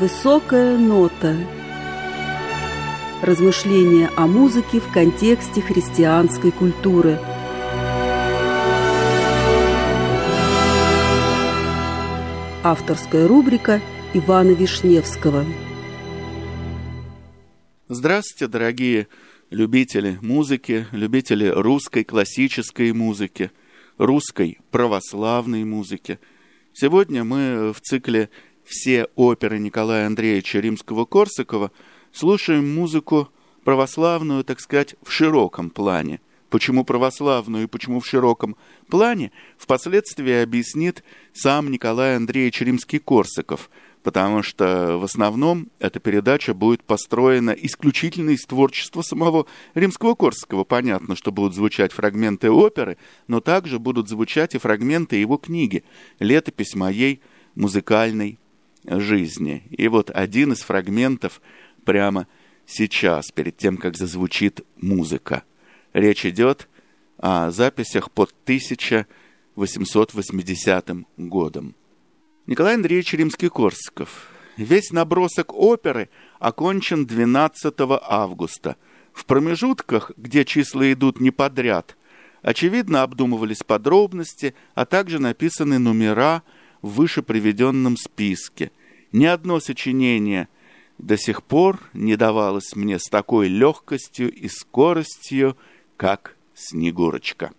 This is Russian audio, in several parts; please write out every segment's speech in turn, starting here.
Высокая нота. Размышления о музыке в контексте христианской культуры. Авторская рубрика Ивана Вишневского. Здравствуйте, дорогие любители музыки, любители русской классической музыки, русской православной музыки. Сегодня мы в цикле «Все оперы Николая Андреевича Римского-Корсакова» слушаем музыку православную, так сказать, в широком плане. Почему православную и почему в широком плане, впоследствии объяснит сам Николай Андреевич Римский-Корсаков, потому что в основном эта передача будет построена исключительно из творчества самого Римского-Корсакова. Понятно, что будут звучать фрагменты оперы, но также будут звучать и фрагменты его книги «Летопись моей музыкальной жизни». И вот один из фрагментов прямо сейчас, перед тем, как зазвучит музыка. Речь идет о записях под 1880 годом. Николай Андреевич Римский-Корсаков. Весь набросок оперы окончен 12 августа. В промежутках, где числа идут не подряд, очевидно, обдумывались подробности, а также написаны номера в выше приведенном списке. Ни одно сочинение до сих пор не давалось мне с такой легкостью и скоростью, как «Снегурочка».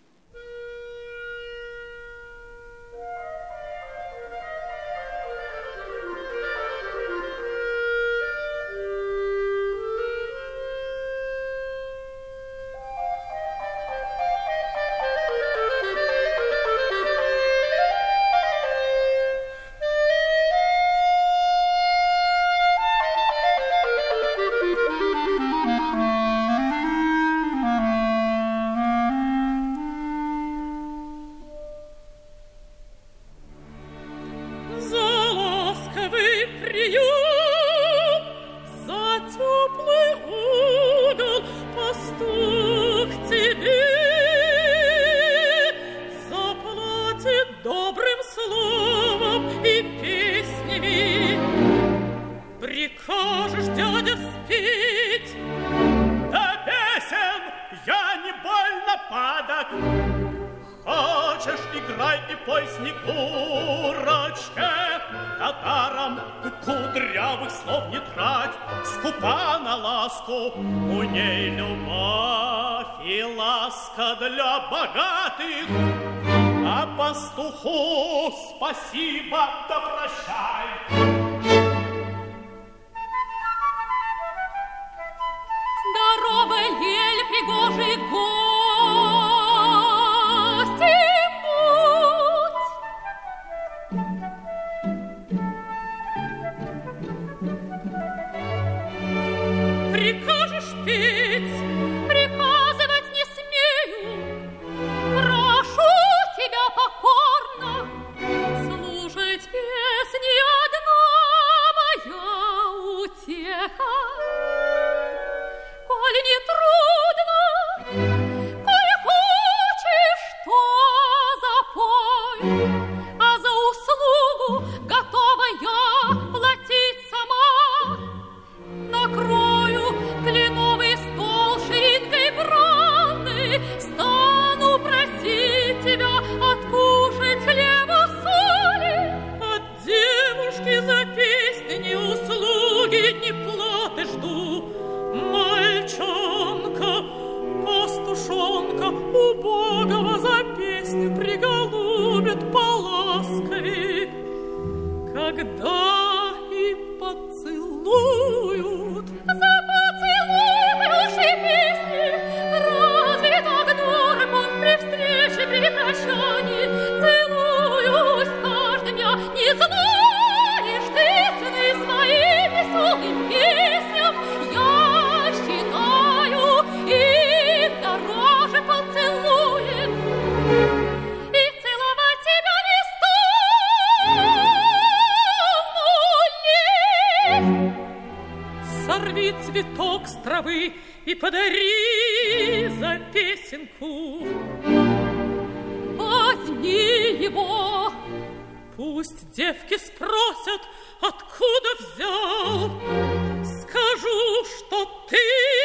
Спасибо, да прощай. Здорово, ель, пригожий гости путь. Прикажешь петь, приказывать не смею. Прошу тебя покорно слушать песни, одна моя утеха. Коль не трудно, коль хочешь, то запой, а за услугу готова я платить сама. Накрою кленовый стол ширинкой бранной, стану просить тебя откушать хлеба соли. От девушки за песни услуги не платы жду. Мальчонка, пастушонка, убогого за песню приголубят поласковей, когда и поцелуют. За поцелуй песни, разве так дорог он при встрече, при прощании? Целуюсь каждым я, не знаешь ты цены своим веселым песням. Я считаю их дороже поцелуем, и целовать тебя не стану. Сорви цветок с травы и подари за песенку. Возьми его, пусть девки спросят, откуда взял, скажу, что ты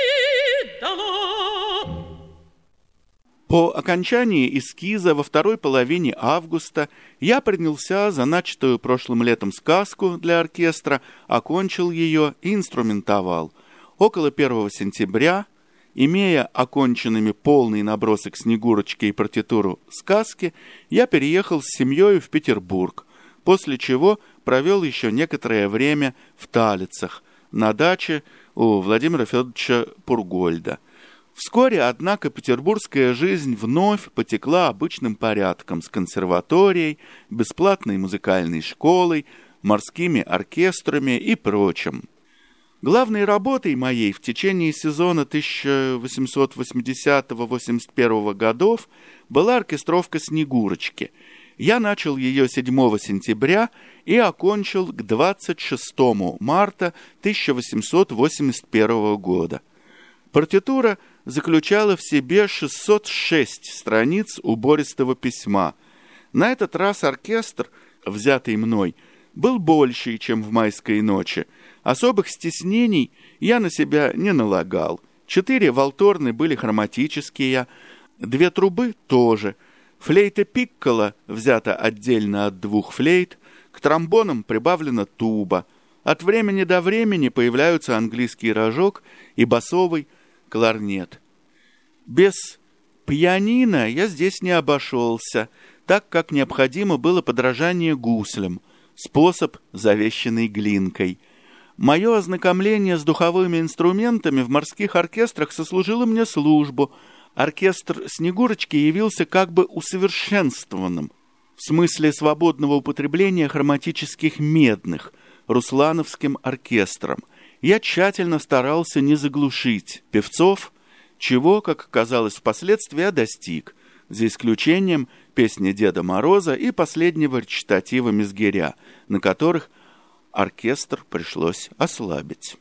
дала. По окончании эскиза во второй половине августа я принялся за начатую прошлым летом сказку для оркестра, окончил ее и инструментовал. Около 1 сентября, имея оконченными полный набросок Снегурочки и партитуру сказки, я переехал с семьей в Петербург, после чего провел еще некоторое время в Талицах, на даче у Владимира Федоровича Пургольда. Вскоре, однако, петербургская жизнь вновь потекла обычным порядком с консерваторией, бесплатной музыкальной школой, морскими оркестрами и прочим. Главной работой моей в течение сезона 1880-81 годов была оркестровка «Снегурочки». Я начал ее 7 сентября и окончил к 26 марта 1881 года. Партитура заключала в себе 606 страниц убористого письма. На этот раз оркестр, взятый мной, был больше, чем в «Майской ночи». Особых стеснений я на себя не налагал. 4 валторны были хроматические, 2 трубы тоже. Флейта пикколо взята отдельно от 2 флейт, к тромбонам прибавлена туба. От времени до времени появляются английский рожок и басовый кларнет. Без пианино я здесь не обошелся, так как необходимо было подражание гуслям, способ, завещанный Глинкой. Мое ознакомление с духовыми инструментами в морских оркестрах сослужило мне службу. Оркестр «Снегурочки» явился как бы усовершенствованным в смысле свободного употребления хроматических медных руслановским оркестром. Я тщательно старался не заглушить певцов, чего, как оказалось впоследствии, я достиг, за исключением песни Деда Мороза и последнего речитатива Мизгиря, на которых оркестр пришлось ослабить.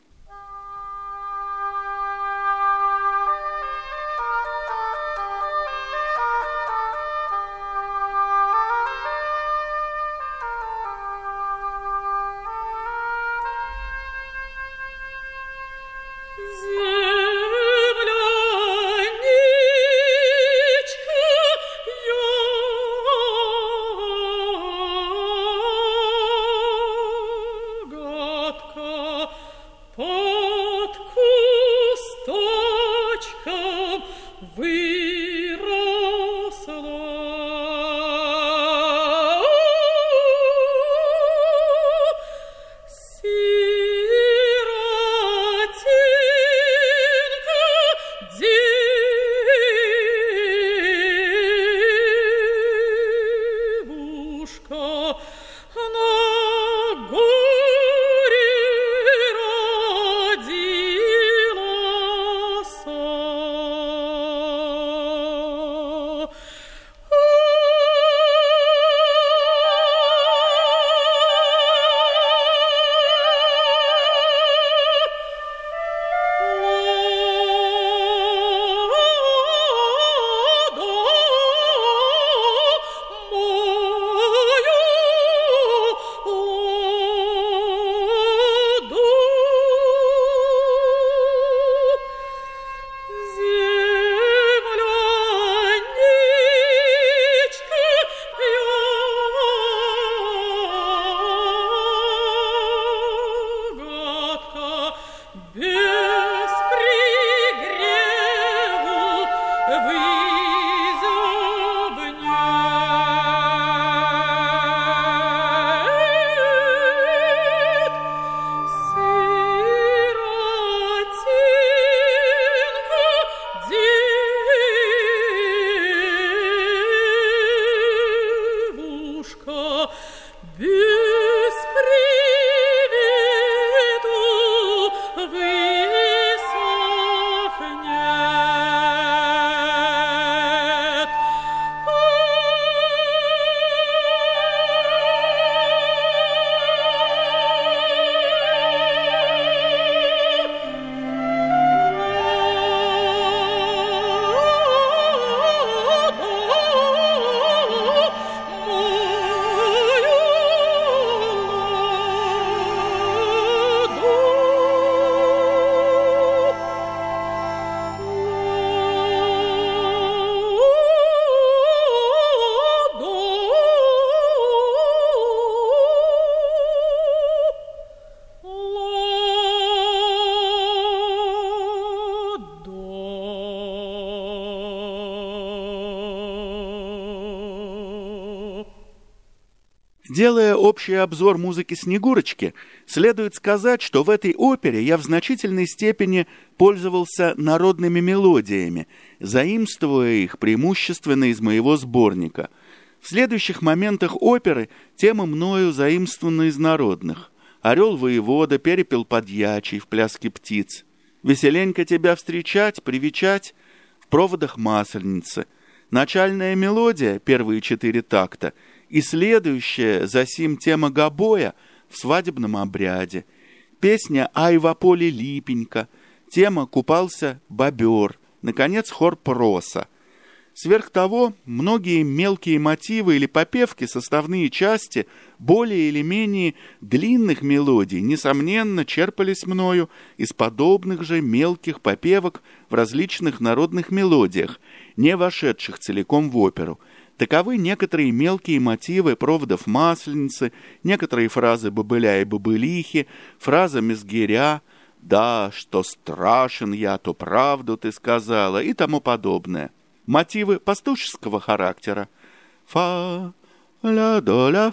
Делая общий обзор музыки «Снегурочки», следует сказать, что в этой опере я в значительной степени пользовался народными мелодиями, заимствуя их преимущественно из моего сборника. В следующих моментах оперы темы мною заимствованы из народных. «Орел-воевода» перепел подьячий в «Пляске птиц». «Веселенько тебя встречать, привечать» в «Проводах Масленицы». Начальная мелодия, первые 4 такта, и следующая за сим тема гобоя в «Свадебном обряде». Песня «Ай во поле липенька», тема «Купался бобер», наконец, хор «Проса». Сверх того, многие мелкие мотивы или попевки, составные части более или менее длинных мелодий, несомненно, черпались мною из подобных же мелких попевок в различных народных мелодиях, не вошедших целиком в оперу. Таковы некоторые мелкие мотивы «Проводов Масленицы», некоторые фразы «Бобыля и бобылихи», фраза «Мезгиря», «Да, что страшен я, то правду ты сказала» и тому подобное. Мотивы пастушеского характера. «Фа, ля, до, ля,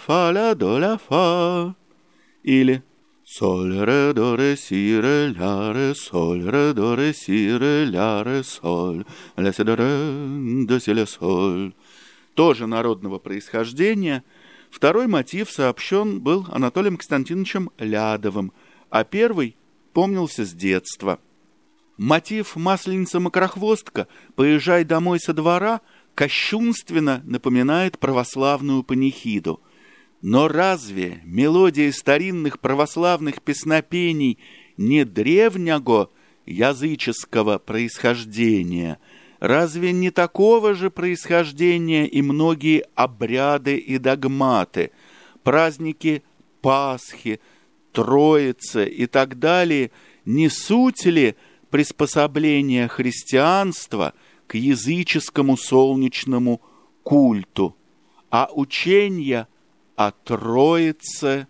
фа» или «Соль, ре, до, ре, си, ре, ля, ре, соль, ре, до, ре, си, ре, ля, ре, соль, ля, си, до, ре, до, си, ля, соль». Тоже народного происхождения. Второй мотив сообщен был Анатолием Константиновичем Лядовым, а первый помнился с детства. Мотив «Масленица-макрохвостка, поезжай домой со двора» кощунственно напоминает православную панихиду. Но разве мелодия старинных православных песнопений не древнего языческого происхождения? Разве не такого же происхождения и многие обряды и догматы, праздники Пасхи, Троицы и так далее, не суть ли приспособление христианства к языческому солнечному культу, а учение о Троице?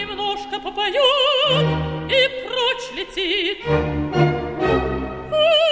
Попоет и прочь летит.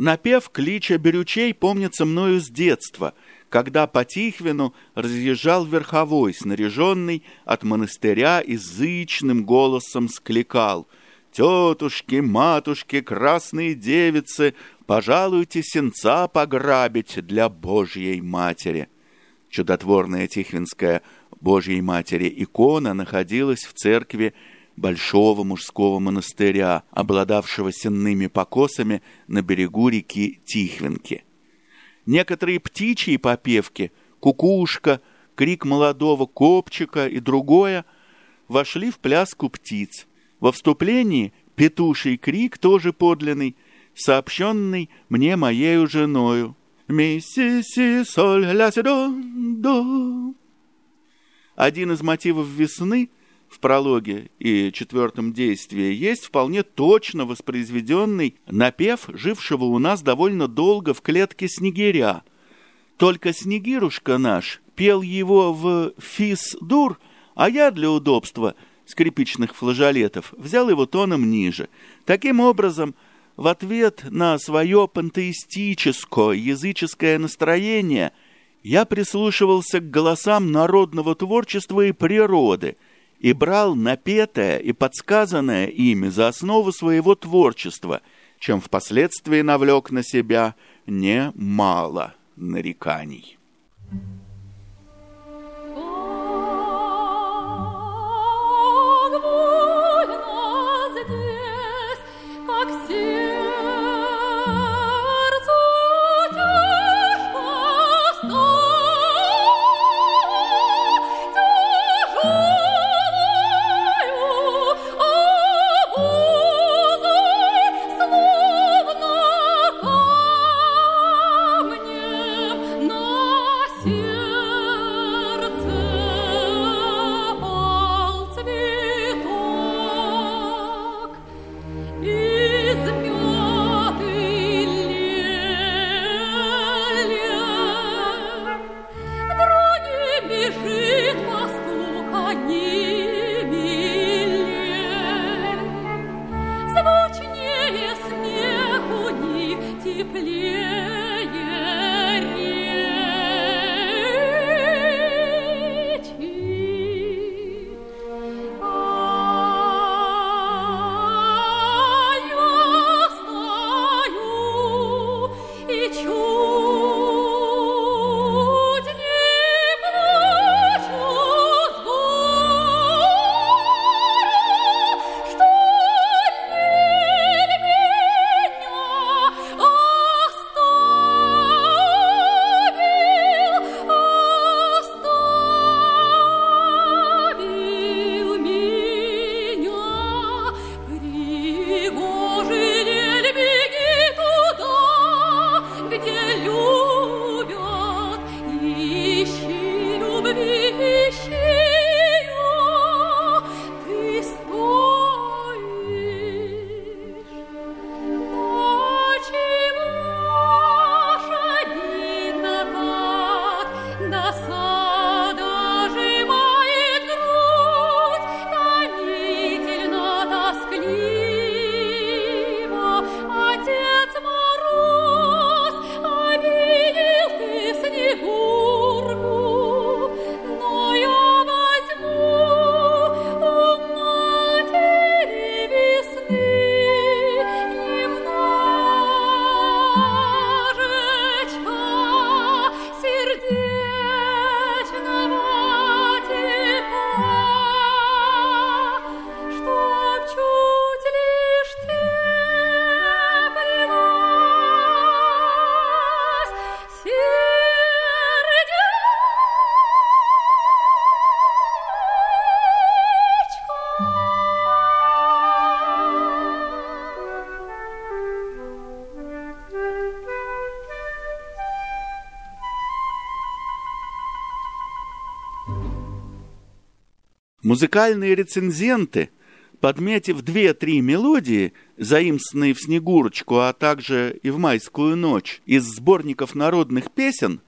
Напев клича берючей помнится мною с детства, когда по Тихвину разъезжал верховой, снаряженный от монастыря и зычным голосом скликал: «Тетушки, матушки, красные девицы, пожалуйте сенца пограбить для Божьей Матери». Чудотворная тихвинская Божьей Матери икона находилась в церкви большого мужского монастыря, обладавшего сенными покосами на берегу реки Тихвинки. Некоторые птичьи попевки, кукушка, крик молодого копчика и другое, вошли в пляску птиц. Во вступлении петуший крик, тоже подлинный, сообщенный мне моею женою. «Ми, си, си, соль, ля, си, до, до». Один из мотивов весны в прологе и четвертом действии есть вполне точно воспроизведенный напев жившего у нас довольно долго в клетке снегиря. Только снегирушка наш пел его в фис-дур, а я для удобства скрипичных флажолетов взял его тоном ниже. Таким образом, в ответ на свое пантеистическое, языческое настроение я прислушивался к голосам народного творчества и природы и брал напетое и подсказанное ими за основу своего творчества, чем впоследствии навлек на себя немало нареканий. Музыкальные рецензенты, подметив 2-3 мелодии, заимствованные в «Снегурочку», а также и в «Майскую ночь» из сборников народных песен,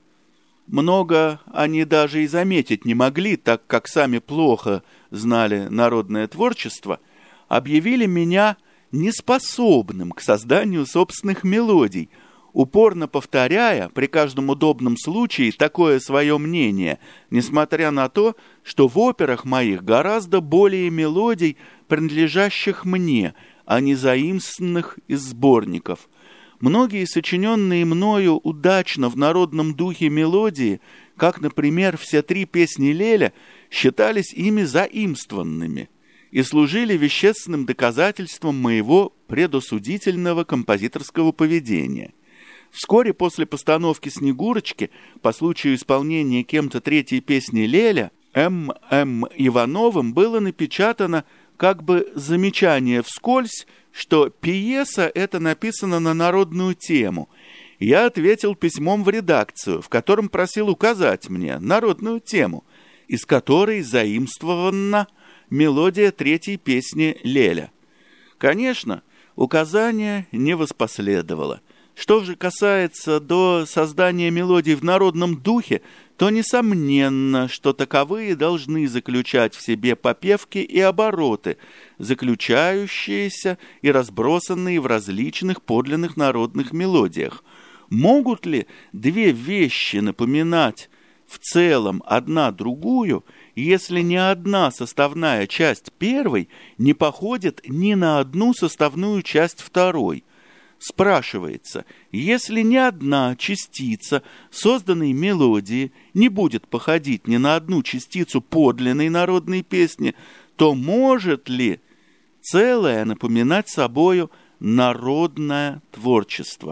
много они даже и заметить не могли, так как сами плохо знали народное творчество, объявили меня неспособным к созданию собственных мелодий, упорно повторяя при каждом удобном случае такое свое мнение, несмотря на то, что в операх моих гораздо более мелодий, принадлежащих мне, а не заимствованных из сборников. Многие сочиненные мною удачно в народном духе мелодии, как, например, все 3 песни Леля, считались ими заимствованными и служили вещественным доказательством моего предосудительного композиторского поведения. Вскоре после постановки «Снегурочки» по случаю исполнения кем-то 3-й песни Леля М.М. Ивановым было напечатано как бы замечание вскользь, что пьеса эта написана на народную тему. Я ответил письмом в редакцию, в котором просил указать мне народную тему, из которой заимствована мелодия 3-й песни Леля. Конечно, указание не воспоследовало. Что же касается до создания мелодий в народном духе, то несомненно, что таковые должны заключать в себе попевки и обороты, заключающиеся и разбросанные в различных подлинных народных мелодиях. Могут ли 2 вещи напоминать в целом одна другую, если ни одна составная часть первой не походит ни на одну составную часть второй? Спрашивается, если ни одна частица созданной мелодии не будет походить ни на одну частицу подлинной народной песни, то может ли целое напоминать собою народное творчество?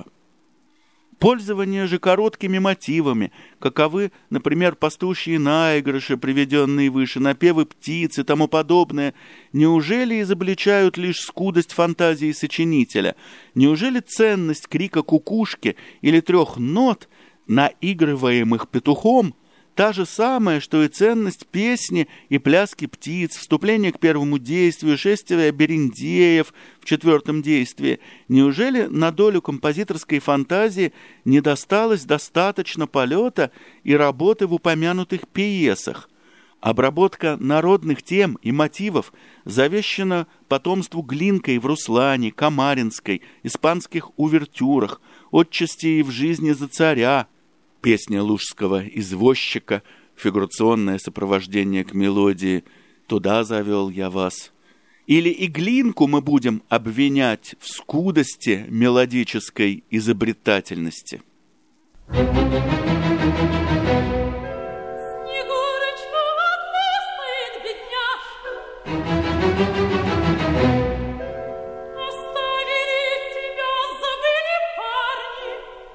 Пользование же короткими мотивами, каковы, например, пастушьи наигрыши, приведенные выше, напевы птиц и тому подобное, неужели изобличают лишь скудость фантазии сочинителя? Неужели ценность крика кукушки или 3 нот, наигрываемых петухом, та же самая, что и ценность песни и пляски птиц, вступление к первому действию, шествие берендеев в 4-м действии? Неужели на долю композиторской фантазии не досталось достаточно полета и работы в упомянутых пьесах? Обработка народных тем и мотивов завещана потомству Глинкой в «Руслане», Камаринской, испанских увертюрах, отчасти и в «Жизни за царя», песня лужского извозчика, фигурационное сопровождение к мелодии «Туда завел я вас». Или и Глинку мы будем обвинять в скудости мелодической изобретательности? Снегурочка одна стоит, бедняжка. Оставили тебя, забыли парни.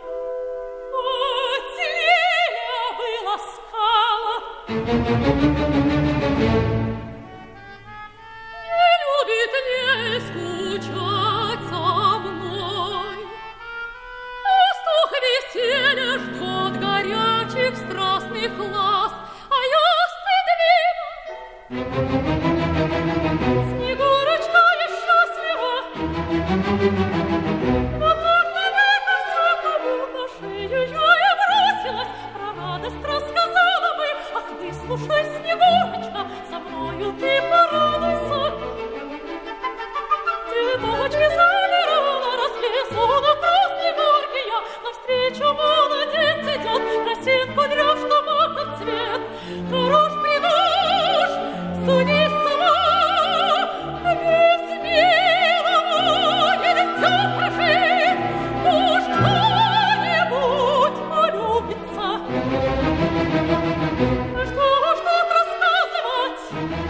От Леля выласкала. Не любит Лель скучать со мной. Пастух веселья ждет горячих страстных ласк, а я стыдлива. Снегурочка я счастлива. Покорно выкосила на шею я и бросилась, про радость рассказала бы. Ах ты, слушай, Снегурочка, со мною ты порадуйся. Цветочки замирала, росли суда красной горки я. Навстречу молодец идет, росинку дрёшь, что маков цвет. Хорош придашь, суди сама, без милого нельзя прожить. Уж кто-нибудь полюбится. Что ж тут рассказывать?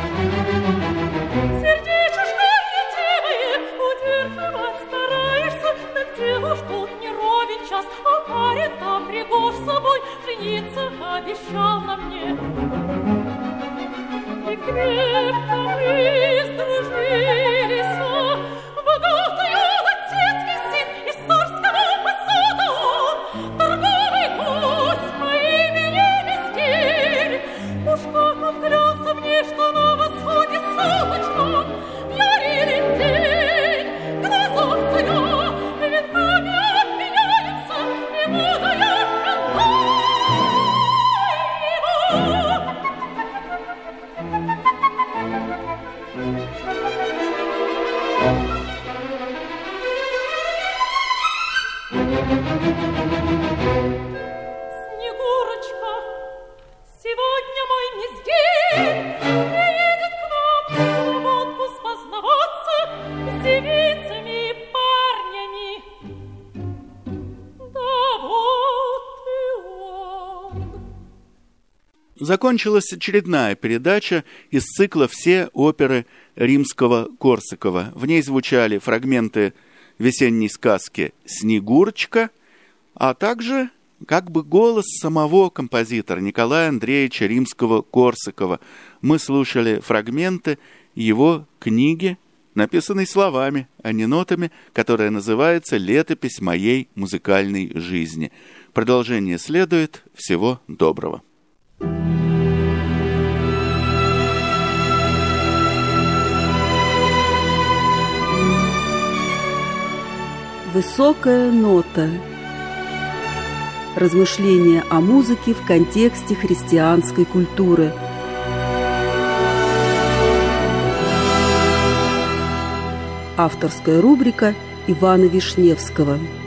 Сердечушка ретивые, удерживать стараешься, так дело ж тут не ровен час, а парень-то Пригож с собой жениться обещал на мне. И крепко мы сдружились, богатый отецкий сын из царского посада он, торговый гость по имени Мискель. Уж как он клялся мне, что на восходе солнечном ярили день, глаза царя венками обменяются, и буду я женой его. здесь, приедет к нам разработку спознаваться с девицами и парнями. Да вот и он. Закончилась очередная передача из цикла «Все оперы Римского-Корсакова». В ней звучали фрагменты весенней сказки «Снегурочка», а также как бы голос самого композитора Николая Андреевича Римского-Корсакова. Мы слушали фрагменты его книги, написанной словами, а не нотами, которая называется «Летопись моей музыкальной жизни». Продолжение следует. Всего доброго. Высокая нота. Размышления о музыке в контексте христианской культуры. Авторская рубрика Ивана Вишневского.